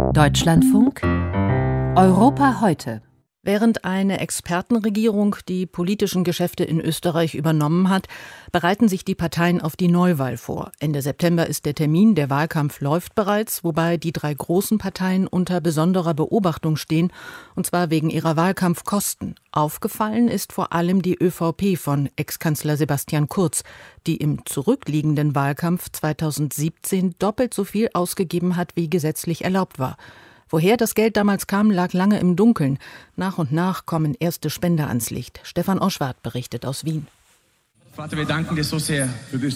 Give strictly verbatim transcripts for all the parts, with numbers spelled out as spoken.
Deutschlandfunk Europa heute. Während eine Expertenregierung die politischen Geschäfte in Österreich übernommen hat, bereiten sich die Parteien auf die Neuwahl vor. Ende September ist der Termin, der Wahlkampf läuft bereits, wobei die drei großen Parteien unter besonderer Beobachtung stehen, und zwar wegen ihrer Wahlkampfkosten. Aufgefallen ist vor allem die ÖVP von Ex-Kanzler Sebastian Kurz, die im zurückliegenden Wahlkampf zweitausendsiebzehn doppelt so viel ausgegeben hat, wie gesetzlich erlaubt war. Woher das Geld damals kam, lag lange im Dunkeln. Nach und nach kommen erste Spender ans Licht. Stefan Oschwart berichtet aus Wien. Vater, wir danken dir so sehr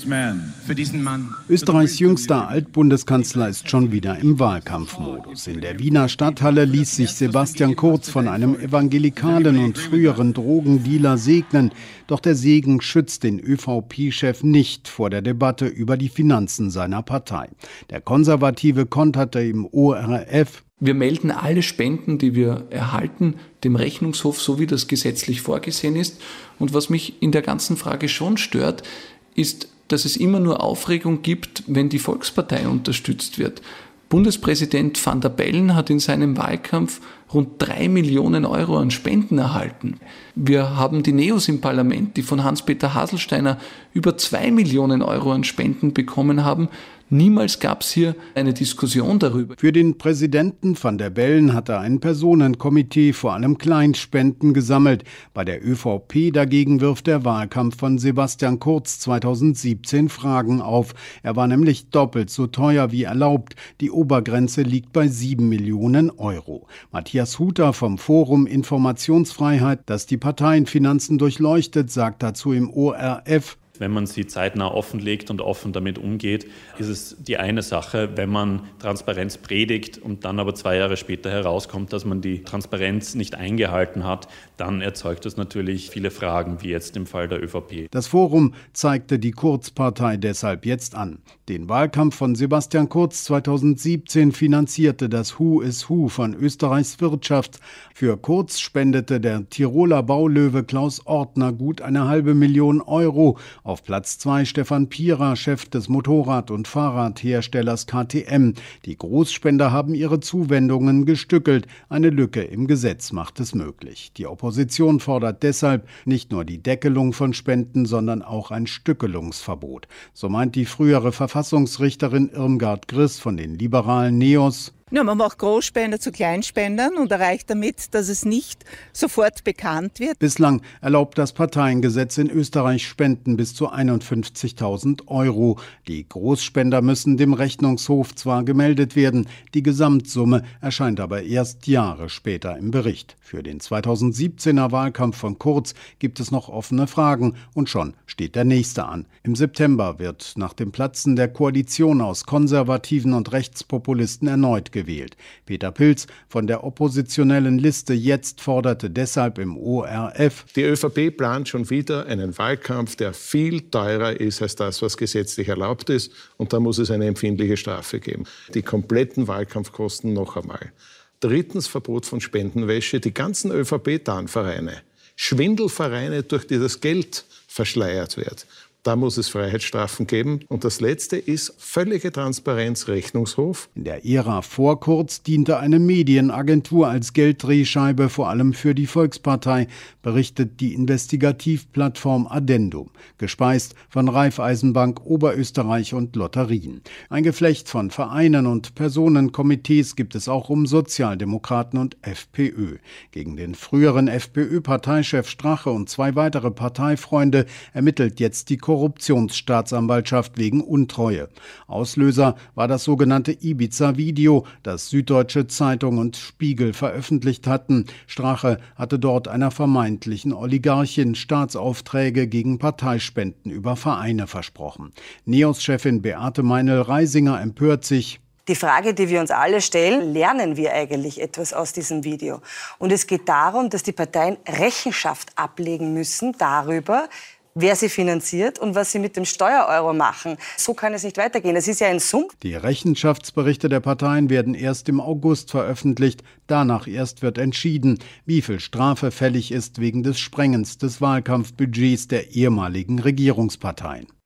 für diesen Mann. Österreichs jüngster Altbundeskanzler ist schon wieder im Wahlkampfmodus. In der Wiener Stadthalle ließ sich Sebastian Kurz von einem evangelikalen und früheren Drogendealer segnen. Doch der Segen schützt den ÖVP-Chef nicht vor der Debatte über die Finanzen seiner Partei. Der Konservative konterte im O R F: Wir melden alle Spenden, die wir erhalten, dem Rechnungshof, so wie das gesetzlich vorgesehen ist. Und was mich in der ganzen Frage schon stört, ist, dass es immer nur Aufregung gibt, wenn die Volkspartei unterstützt wird. Bundespräsident Van der Bellen hat in seinem Wahlkampf rund drei Millionen Euro an Spenden erhalten. Wir haben die Neos im Parlament, die von Hans-Peter Haselsteiner über zwei Millionen Euro an Spenden bekommen haben. Niemals gab es hier eine Diskussion darüber. Für den Präsidenten Van der Bellen hatte ein Personenkomitee vor allem Kleinspenden gesammelt. Bei der ÖVP dagegen wirft der Wahlkampf von Sebastian Kurz zweitausendsiebzehn Fragen auf. Er war nämlich doppelt so teuer wie erlaubt. Die Obergrenze liegt bei sieben Millionen Euro. Matthias Huter vom Forum Informationsfreiheit, das die Parteienfinanzen durchleuchtet, sagt dazu im O R F: Wenn man sie zeitnah offenlegt und offen damit umgeht, ist es die eine Sache. Wenn man Transparenz predigt und dann aber zwei Jahre später herauskommt, dass man die Transparenz nicht eingehalten hat, dann erzeugt das natürlich viele Fragen, wie jetzt im Fall der ÖVP. Das Forum zeigte die Kurz-Partei deshalb jetzt an. Den Wahlkampf von Sebastian Kurz zweitausendsiebzehn finanzierte das Who is Who von Österreichs Wirtschaft. Für Kurz spendete der Tiroler Baulöwe Klaus Ortner gut eine halbe Million Euro. Auf Platz zwei Stefan Pierer, Chef des Motorrad- und Fahrradherstellers K T M. Die Großspender haben ihre Zuwendungen gestückelt. Eine Lücke im Gesetz macht es möglich. Die Opposition fordert deshalb nicht nur die Deckelung von Spenden, sondern auch ein Stückelungsverbot. So meint die frühere Verfassungsrichterin Irmgard Griss von den liberalen Neos. Ja, man macht Großspender zu Kleinspendern und erreicht damit, dass es nicht sofort bekannt wird. Bislang erlaubt das Parteiengesetz in Österreich Spenden bis zu einundfünfzigtausend Euro. Die Großspender müssen dem Rechnungshof zwar gemeldet werden, die Gesamtsumme erscheint aber erst Jahre später im Bericht. Für den zweitausendsiebzehner Wahlkampf von Kurz gibt es noch offene Fragen und schon steht der nächste an. Im September wird nach dem Platzen der Koalition aus Konservativen und Rechtspopulisten erneut gewählt. gewählt. Peter Pilz von der oppositionellen Liste Jetzt forderte deshalb im O R F: Die ÖVP plant schon wieder einen Wahlkampf, der viel teurer ist als das, was gesetzlich erlaubt ist. Und da muss es eine empfindliche Strafe geben. Die kompletten Wahlkampfkosten noch einmal. Drittens Verbot von Spendenwäsche. Die ganzen ÖVP-Tarnvereine, Schwindelvereine, durch die das Geld verschleiert wird. Da muss es Freiheitsstrafen geben. Und das Letzte ist völlige Transparenz, Rechnungshof. In der Ära vor Kurz diente eine Medienagentur als Gelddrehscheibe, vor allem für die Volkspartei, berichtet die Investigativplattform Addendum, gespeist von Raiffeisenbank, Oberösterreich und Lotterien. Ein Geflecht von Vereinen und Personenkomitees gibt es auch um Sozialdemokraten und FPÖ. Gegen den früheren FPÖ-Parteichef Strache und zwei weitere Parteifreunde ermittelt jetzt die Korruptionsstaatsanwaltschaft wegen Untreue. Auslöser war das sogenannte Ibiza-Video, das Süddeutsche Zeitung und Spiegel veröffentlicht hatten. Strache hatte dort einer vermeintlichen Oligarchin Staatsaufträge gegen Parteispenden über Vereine versprochen. Neos-Chefin Beate Meinl-Reisinger empört sich: Die Frage, die wir uns alle stellen: Lernen wir eigentlich etwas aus diesem Video? Und es geht darum, dass die Parteien Rechenschaft ablegen müssen darüber, wer sie finanziert und was sie mit dem Steuereuro machen. So kann es nicht weitergehen. Es ist ja ein Sumpf. Die Rechenschaftsberichte der Parteien werden erst im August veröffentlicht. Danach erst wird entschieden, wie viel Strafe fällig ist wegen des Sprengens des Wahlkampfbudgets der ehemaligen Regierungsparteien.